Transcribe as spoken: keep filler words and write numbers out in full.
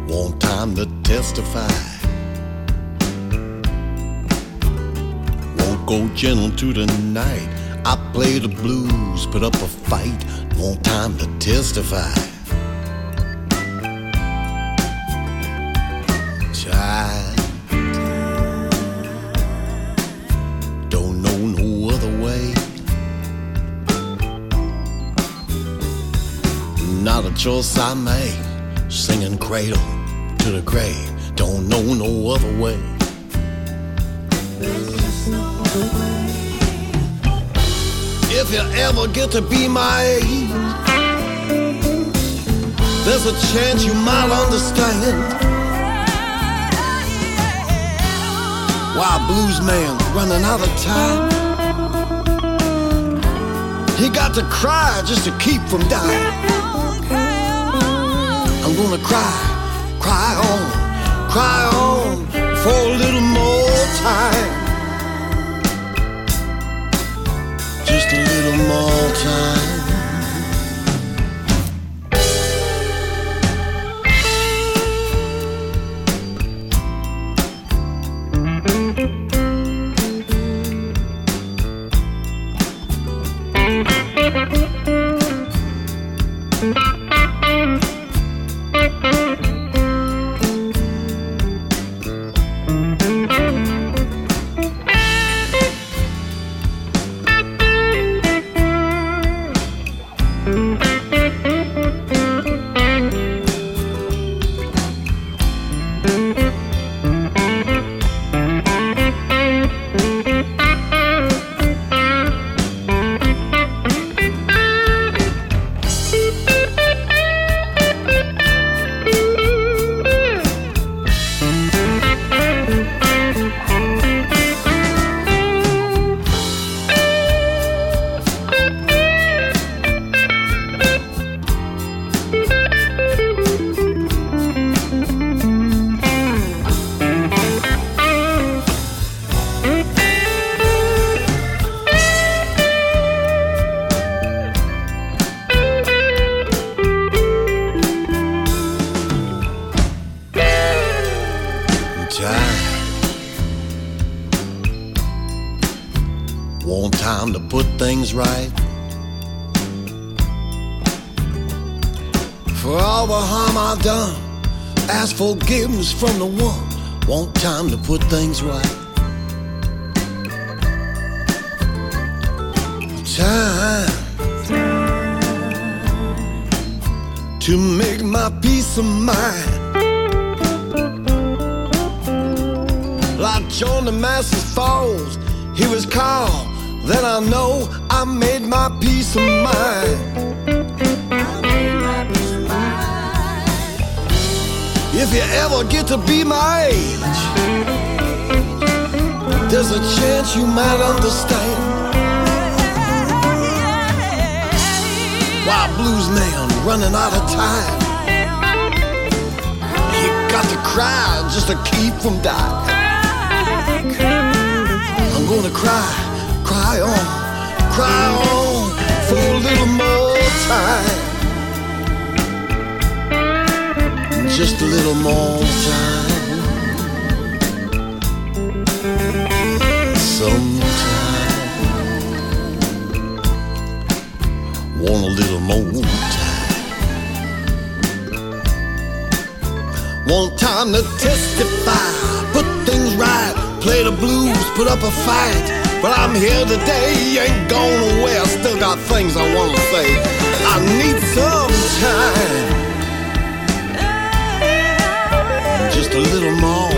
Want time to testify. Won't go gentle to the night. I play the blues, put up a fight. Want time to testify. Child, don't know no other way. Not a choice I make. Singing cradle to the grave. Don't know no other way. There's just no other way. If you ever get to be my age, there's a chance you might understand why a blues man running out of time. He got to cry just to keep from dying. I'm gonna cry, cry on, cry on for a little more time. Just a little more time. Want time to put things right. For all the harm I've done, ask forgiveness from the one. Want time to put things right. Time to make my peace of mind. Like John the Master's Falls, he was called. Then I know I made my peace of mind. I made my peace of mind. If you ever get to be my age, there's a chance you might understand why a blues man running out of time. He got to cry just to keep from dying. I'm gonna cry, cry on, cry on for a little more time. Just a little more time. Sometime. Want a little more time. Want time to testify, put things right, play the blues, put up a fight. But I'm here today, ain't going away. I still got things I want to say. I need some time. Just a little more